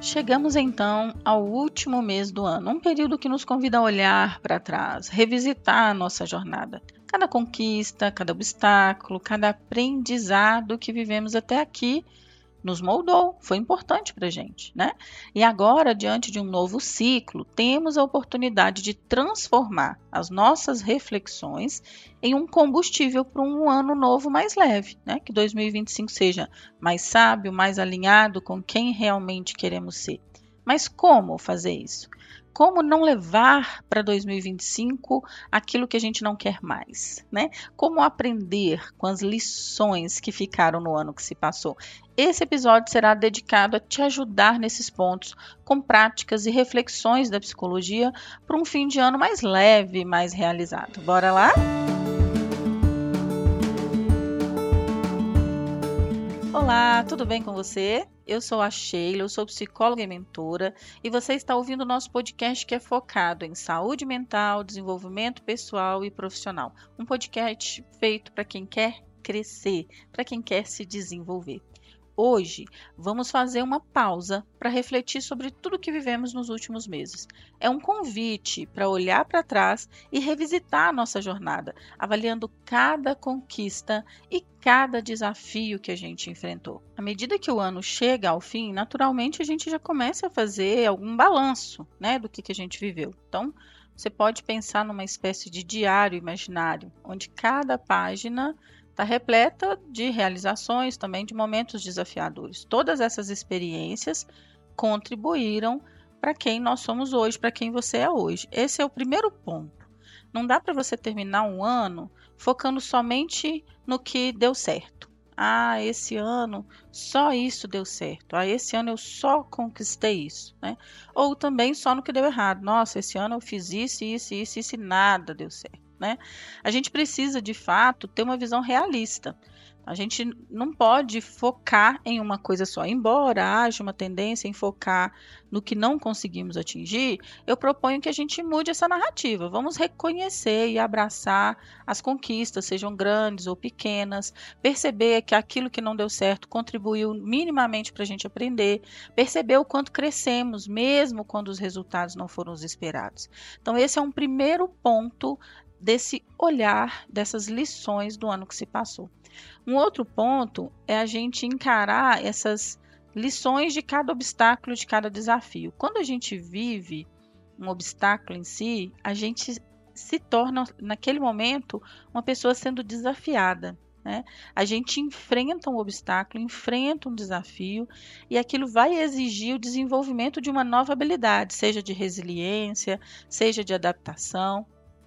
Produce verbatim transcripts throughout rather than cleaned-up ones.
Chegamos então ao último mês do ano, um período que nos convida a olhar para trás, revisitar a nossa jornada. Cada conquista, cada obstáculo, cada aprendizado que vivemos até aqui nos moldou, foi importante para a gente, né? E agora, diante de um novo ciclo, temos a oportunidade de transformar as nossas reflexões em um combustível para um ano novo mais leve, né? Que dois mil e vinte e cinco seja mais sábio, mais alinhado com quem realmente queremos ser. Mas como fazer isso? Como não levar para dois mil e vinte e cinco aquilo que a gente não quer mais, né? Como aprender com as lições que ficaram no ano que se passou. Esse episódio será dedicado a te ajudar nesses pontos, com práticas e reflexões da psicologia para um fim de ano mais leve e mais realizado. Bora lá? Olá, tudo bem com você? Eu sou a Sheila, eu sou psicóloga e mentora e você está ouvindo o nosso podcast que é focado em saúde mental, desenvolvimento pessoal e profissional. Um podcast feito para quem quer crescer, para quem quer se desenvolver. Hoje, vamos fazer uma pausa para refletir sobre tudo que vivemos nos últimos meses. É um convite para olhar para trás e revisitar a nossa jornada, avaliando cada conquista e cada desafio que a gente enfrentou. À medida que o ano chega ao fim, naturalmente a gente já começa a fazer algum balanço, né, do que, que a gente viveu. Então, você pode pensar numa espécie de diário imaginário, onde cada página está repleta de realizações, também de momentos desafiadores. Todas essas experiências contribuíram para quem nós somos hoje, para quem você é hoje. Esse é o primeiro ponto. Não dá para você terminar um ano focando somente no que deu certo. Ah, esse ano só isso deu certo. Ah, esse ano eu só conquistei isso, né? Ou também só no que deu errado. Nossa, esse ano eu fiz isso, isso, isso, isso e nada deu certo. Né? A gente precisa, de fato, ter uma visão realista. A gente não pode focar em uma coisa só. Embora haja uma tendência em focar no que não conseguimos atingir, eu proponho que a gente mude essa narrativa. Vamos reconhecer e abraçar as conquistas, sejam grandes ou pequenas, perceber que aquilo que não deu certo contribuiu minimamente para a gente aprender, perceber o quanto crescemos, mesmo quando os resultados não foram os esperados. Então, esse é um primeiro ponto desse olhar, dessas lições do ano que se passou. Um outro ponto é a gente encarar essas lições de cada obstáculo, de cada desafio. Quando a gente vive um obstáculo em si, a gente se torna, naquele momento, uma pessoa sendo desafiada. Né? A gente enfrenta um obstáculo, enfrenta um desafio e aquilo vai exigir o desenvolvimento de uma nova habilidade, seja de resiliência, seja de adaptação.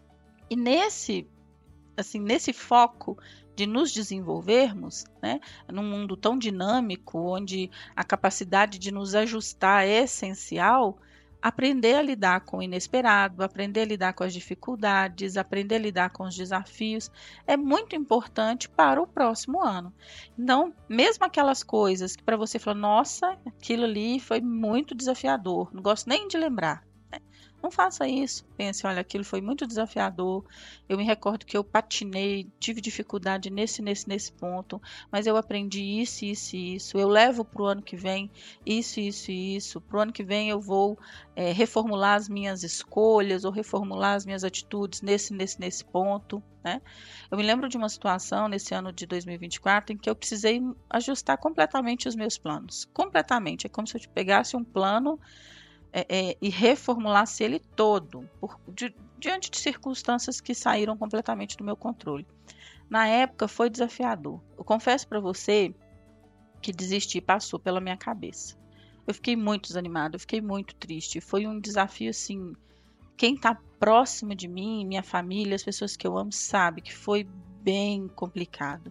E nesse, assim, nesse foco de nos desenvolvermos, né, num mundo tão dinâmico, onde a capacidade de nos ajustar é essencial, aprender a lidar com o inesperado, aprender a lidar com as dificuldades, aprender a lidar com os desafios, é muito importante para o próximo ano. Então, mesmo aquelas coisas que para você falar, nossa, aquilo ali foi muito desafiador, não gosto nem de lembrar. Não faça isso. Pense, olha, aquilo foi muito desafiador. Eu me recordo que eu patinei, tive dificuldade nesse, nesse, nesse ponto, mas eu aprendi isso, isso e isso. Eu levo para o ano que vem isso, isso e isso. Para o ano que vem eu vou é, reformular as minhas escolhas ou reformular as minhas atitudes nesse, nesse, nesse ponto. Né? Eu me lembro de uma situação nesse ano de dois mil e vinte e quatro em que eu precisei ajustar completamente os meus planos. Completamente. É como se eu te pegasse um plano É, é, e reformulasse ele todo, por, di, diante de circunstâncias que saíram completamente do meu controle. Na época foi desafiador. Eu confesso para você que desistir passou pela minha cabeça. Eu fiquei muito desanimada, eu fiquei muito triste. Foi um desafio assim, quem está próximo de mim, minha família, as pessoas que eu amo, sabe que foi bem complicado.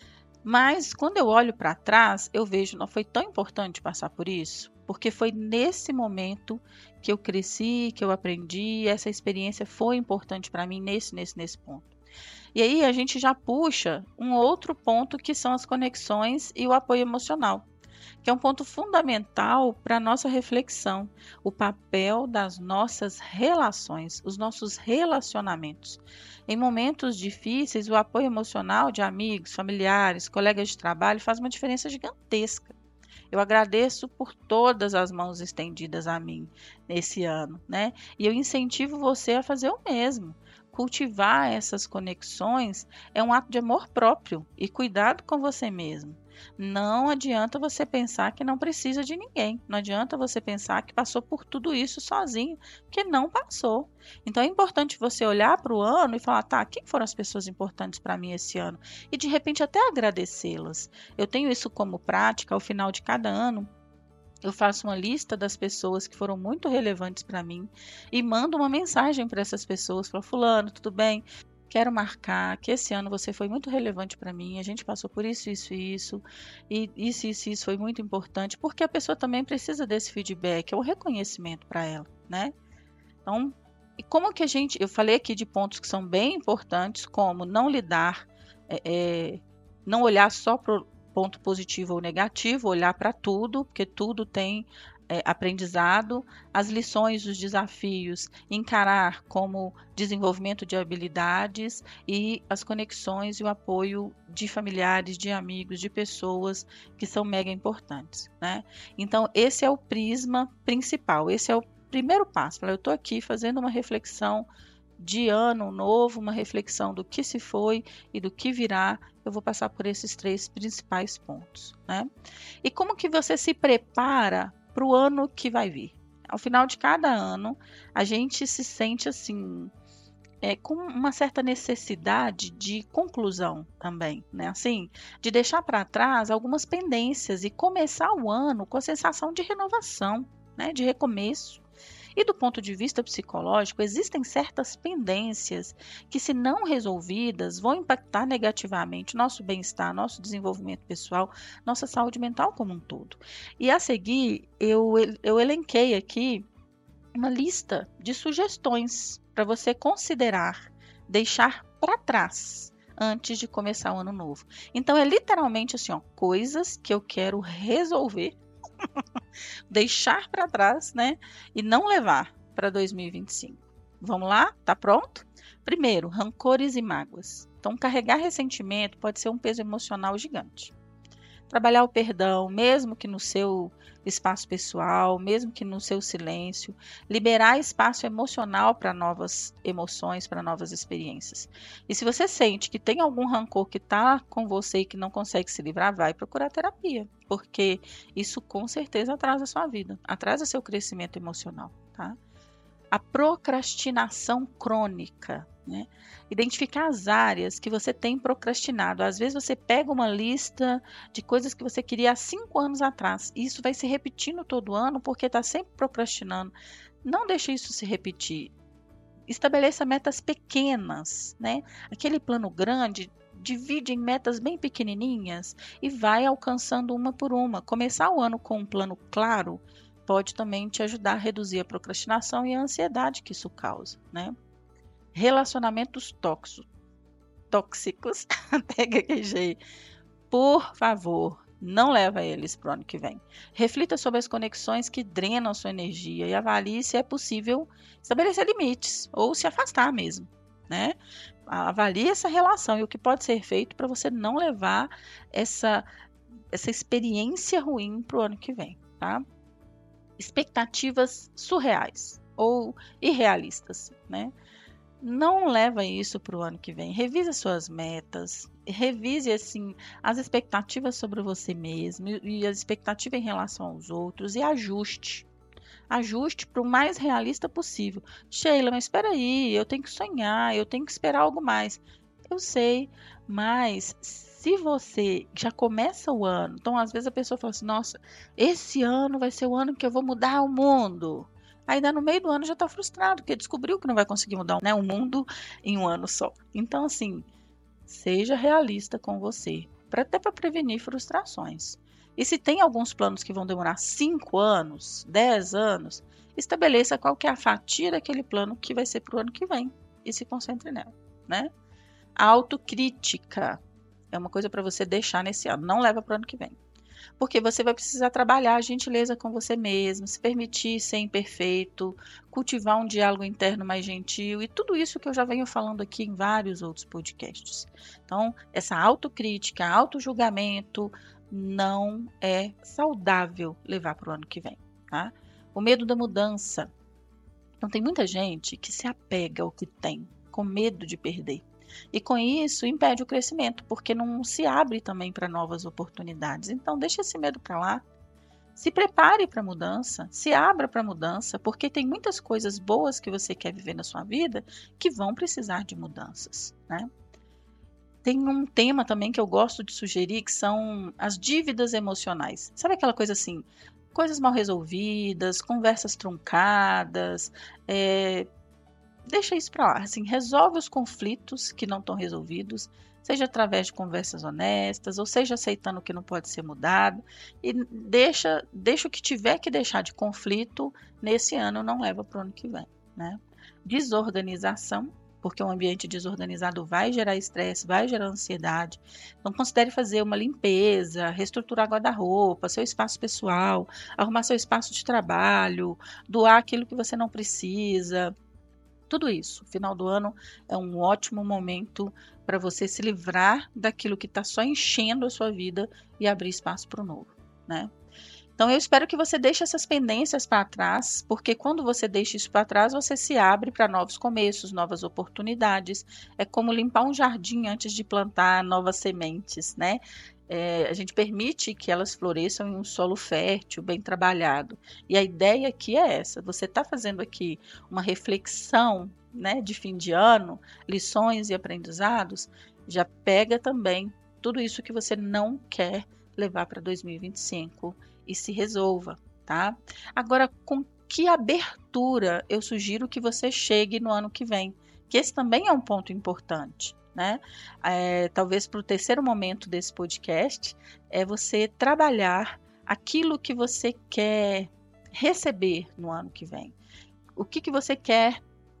Mas quando eu olho para trás, eu vejo, não foi tão importante passar por isso, porque foi nesse momento que eu cresci, que eu aprendi, essa experiência foi importante para mim nesse, nesse, nesse ponto. E aí a gente já puxa um outro ponto que são as conexões e o apoio emocional, que é um ponto fundamental para a nossa reflexão, o papel das nossas relações, os nossos relacionamentos. Em momentos difíceis, o apoio emocional de amigos, familiares, colegas de trabalho faz uma diferença gigantesca. Eu agradeço por todas as mãos estendidas a mim nesse ano, né? E eu incentivo você a fazer o mesmo. Cultivar essas conexões é um ato de amor próprio e cuidado com você mesmo. Não adianta você pensar que não precisa de ninguém. Não adianta você pensar que passou por tudo isso sozinho, porque não passou. Então é importante você olhar para o ano e falar, tá, quem foram as pessoas importantes para mim esse ano? E de repente até agradecê-las. Eu tenho isso como prática ao final de cada ano. Eu faço uma lista das pessoas que foram muito relevantes para mim e mando uma mensagem para essas pessoas. Falo, fulano, tudo bem? Quero marcar que esse ano você foi muito relevante para mim. A gente passou por isso, isso e isso. E isso, isso, isso foi muito importante. Porque a pessoa também precisa desse feedback. É um reconhecimento para ela, né? Então, e como que a gente... Eu falei aqui de pontos que são bem importantes, como não lidar... É, é, não olhar só para o ponto positivo ou negativo, olhar para tudo, porque tudo tem é, aprendizado, as lições, os desafios, encarar como desenvolvimento de habilidades e as conexões e o apoio de familiares, de amigos, de pessoas que são mega importantes, né? Então, esse é o prisma principal, esse é o primeiro passo. Eu estou aqui fazendo uma reflexão de ano novo, uma reflexão do que se foi e do que virá. Eu vou passar por esses três principais pontos, né? E como que você se prepara para o ano que vai vir? Ao final de cada ano, a gente se sente assim, é, com uma certa necessidade de conclusão também, né? Assim, de deixar para trás algumas pendências e começar o ano com a sensação de renovação, né? De recomeço. E do ponto de vista psicológico, existem certas pendências que, se não resolvidas, vão impactar negativamente nosso bem-estar, nosso desenvolvimento pessoal, nossa saúde mental como um todo. E a seguir, eu, eu elenquei aqui uma lista de sugestões para você considerar, deixar para trás antes de começar o ano novo. Então, é literalmente assim, ó, coisas que eu quero resolver, deixar para trás, né? E não levar para dois mil e vinte e cinco. Vamos lá? Tá pronto? Primeiro, rancores e mágoas. Então, carregar ressentimento pode ser um peso emocional gigante. Trabalhar o perdão, mesmo que no seu espaço pessoal, mesmo que no seu silêncio, liberar espaço emocional para novas emoções, para novas experiências. E se você sente que tem algum rancor que está com você e que não consegue se livrar, vai procurar terapia, porque isso com certeza atrasa a sua vida, atrasa seu crescimento emocional, tá? A procrastinação crônica, né? Identificar as áreas que você tem procrastinado. Às vezes você pega uma lista de coisas que você queria há cinco anos atrás, e isso vai se repetindo todo ano porque está sempre procrastinando. Não deixe isso se repetir. Estabeleça metas pequenas, né? Aquele plano grande, divide em metas bem pequenininhas e vai alcançando uma por uma. Começar o ano com um plano claro pode também te ajudar a reduzir a procrastinação e a ansiedade que isso causa, né? Relacionamentos tóxicos, tóxicos, até gaguejei. Por favor, não leva eles para o ano que vem. Reflita sobre as conexões que drenam sua energia e avalie se é possível estabelecer limites ou se afastar mesmo, né? Avalie essa relação e o que pode ser feito para você não levar essa, essa experiência ruim para o ano que vem, tá? Expectativas surreais ou irrealistas, né? Não leva isso para o ano que vem. Revise as suas metas, revise assim as expectativas sobre você mesmo e a expectativa em relação aos outros e ajuste. Ajuste para o mais realista possível. Sheila, mas espera aí, eu tenho que sonhar, eu tenho que esperar algo mais. Eu sei, mas se você já começa o ano, então às vezes a pessoa fala assim, nossa, esse ano vai ser o ano que eu vou mudar o mundo. Aí no meio do ano já está frustrado, porque descobriu que não vai conseguir mudar, né, o mundo em um ano só. Então assim, seja realista com você, pra, até para prevenir frustrações. E se tem alguns planos que vão demorar cinco anos, dez anos, estabeleça qual que é a fatia daquele plano que vai ser para o ano que vem e se concentre nela, né? A autocrítica é uma coisa para você deixar nesse ano, não leva para o ano que vem. Porque você vai precisar trabalhar a gentileza com você mesmo, se permitir ser imperfeito, cultivar um diálogo interno mais gentil e tudo isso que eu já venho falando aqui em vários outros podcasts. Então, essa autocrítica, autojulgamento, não é saudável levar para o ano que vem, tá? O medo da mudança. Então, tem muita gente que se apega ao que tem, com medo de perder. E com isso, impede o crescimento, porque não se abre também para novas oportunidades. Então, deixa esse medo para lá. Se prepare para a mudança, se abra para a mudança, porque tem muitas coisas boas que você quer viver na sua vida que vão precisar de mudanças, né? Tem um tema também que eu gosto de sugerir, que são as dívidas emocionais. Sabe aquela coisa assim, coisas mal resolvidas, conversas truncadas, é, deixa isso para lá, assim, resolve os conflitos que não estão resolvidos, seja através de conversas honestas, ou seja aceitando o que não pode ser mudado, e deixa, deixa o que tiver que deixar de conflito nesse ano, não leva para o ano que vem, né? Desorganização, porque um ambiente desorganizado vai gerar estresse, vai gerar ansiedade. Então, considere fazer uma limpeza, reestruturar guarda-roupa, seu espaço pessoal, arrumar seu espaço de trabalho, doar aquilo que você não precisa. Tudo isso, final do ano é um ótimo momento para você se livrar daquilo que está só enchendo a sua vida e abrir espaço para o novo, né? Então, eu espero que você deixe essas pendências para trás, porque quando você deixa isso para trás, você se abre para novos começos, novas oportunidades. É como limpar um jardim antes de plantar novas sementes, né? É, a gente permite que elas floresçam em um solo fértil, bem trabalhado. E a ideia aqui é essa: você está fazendo aqui uma reflexão, né, de fim de ano, lições e aprendizados, já pega também tudo isso que você não quer levar para dois mil e vinte e cinco e se resolva, tá? Agora, com que abertura eu sugiro que você chegue no ano que vem? Que esse também é um ponto importante, né? É, talvez para o terceiro momento desse podcast é você trabalhar aquilo que você quer receber no ano que vem. O que, que você quer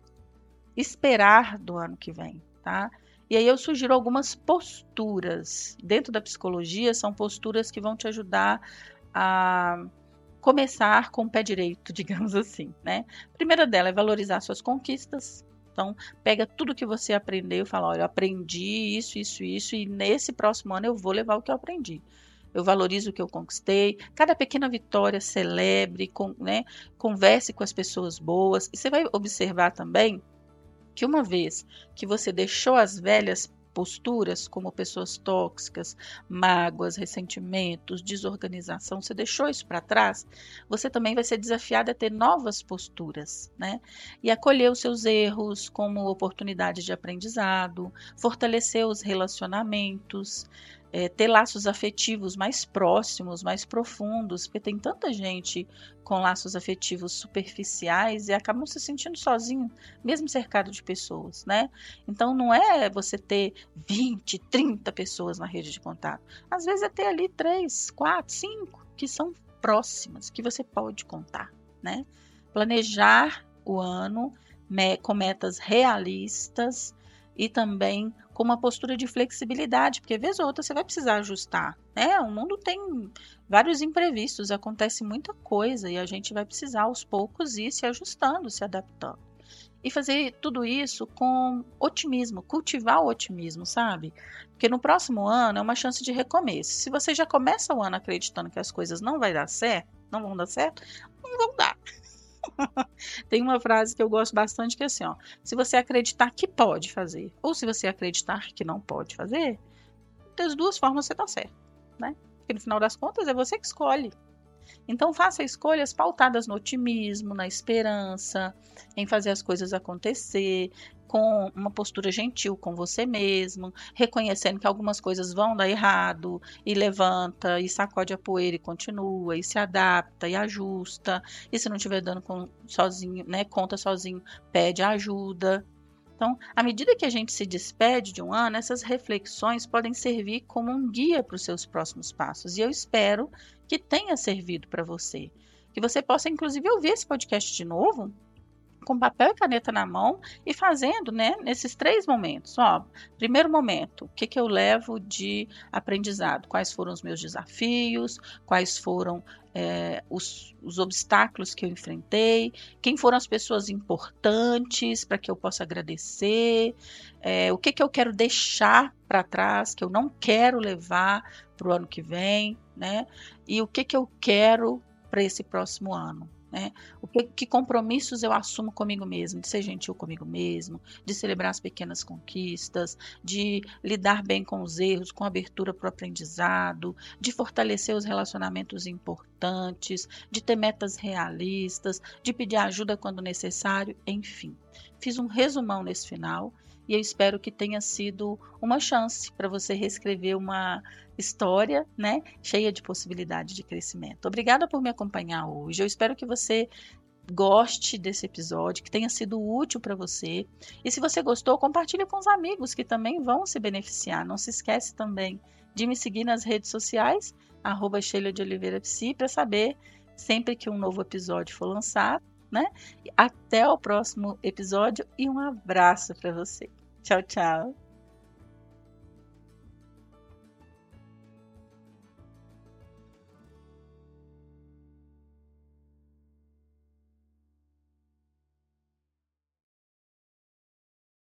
esperar do ano que vem, tá? E aí eu sugiro algumas posturas. Dentro da psicologia, são posturas que vão te ajudar a começar com o pé direito, digamos assim, né? A primeira dela é valorizar suas conquistas. Então, pega tudo que você aprendeu e fala, olha, eu aprendi isso, isso, isso, e nesse próximo ano eu vou levar o que eu aprendi. Eu valorizo o que eu conquistei. Cada pequena vitória celebre, com, né? Converse com as pessoas boas. E você vai observar também que uma vez que você deixou as velhas posturas, como pessoas tóxicas, mágoas, ressentimentos, desorganização, você deixou isso para trás, você também vai ser desafiado a ter novas posturas, né? E acolher os seus erros como oportunidade de aprendizado, fortalecer os relacionamentos, é, ter laços afetivos mais próximos, mais profundos, porque tem tanta gente com laços afetivos superficiais e acabam se sentindo sozinho, mesmo cercado de pessoas, né? Então, não é você ter vinte, trinta pessoas na rede de contato. Às vezes é ter ali três, quatro, cinco que são próximas, que você pode contar, né? Planejar o ano com metas realistas e também com uma postura de flexibilidade, porque vez ou outra você vai precisar ajustar, né? O mundo tem vários imprevistos, acontece muita coisa e a gente vai precisar aos poucos ir se ajustando, se adaptando. E fazer tudo isso com otimismo, cultivar o otimismo, sabe? Porque no próximo ano é uma chance de recomeço. Se você já começa o ano acreditando que as coisas não vai dar certo, não vão dar certo, não vão dar. Tem uma frase que eu gosto bastante que é assim, ó, se você acreditar que pode fazer, ou se você acreditar que não pode fazer, das duas formas você tá certo, né? Porque no final das contas é você que escolhe. Então faça escolhas pautadas no otimismo, na esperança, em fazer as coisas acontecer, com uma postura gentil com você mesmo, reconhecendo que algumas coisas vão dar errado, e levanta, e sacode a poeira e continua, e se adapta, e ajusta, e se não estiver dando com, sozinho, né, conta sozinho, pede ajuda. Então, à medida que a gente se despede de um ano, essas reflexões podem servir como um guia para os seus próximos passos. E eu espero que tenha servido para você. Que você possa, inclusive, ouvir esse podcast de novo com papel e caneta na mão e fazendo, né, nesses três momentos. Ó, primeiro momento, o que, que eu levo de aprendizado? Quais foram os meus desafios? Quais foram é, os, os obstáculos que eu enfrentei? Quem foram as pessoas importantes para que eu possa agradecer? É, o que, que eu quero deixar para trás, que eu não quero levar para o ano que vem, né? E o que, que eu quero para esse próximo ano? Né? O que, que compromissos eu assumo comigo mesmo, de ser gentil comigo mesmo, de celebrar as pequenas conquistas, de lidar bem com os erros, com abertura para o aprendizado, de fortalecer os relacionamentos importantes, de ter metas realistas, de pedir ajuda quando necessário, enfim. Fiz um resumão nesse final e eu espero que tenha sido uma chance para você reescrever uma história, né, cheia de possibilidade de crescimento. Obrigada por me acompanhar hoje. Eu espero que você goste desse episódio, que tenha sido útil para você. E se você gostou, compartilhe com os amigos que também vão se beneficiar. Não se esquece também de me seguir nas redes sociais, arroba Sheila de Oliveira Psi, para saber sempre que um novo episódio for lançado, né? Até o próximo episódio e um abraço para você. Tchau, tchau.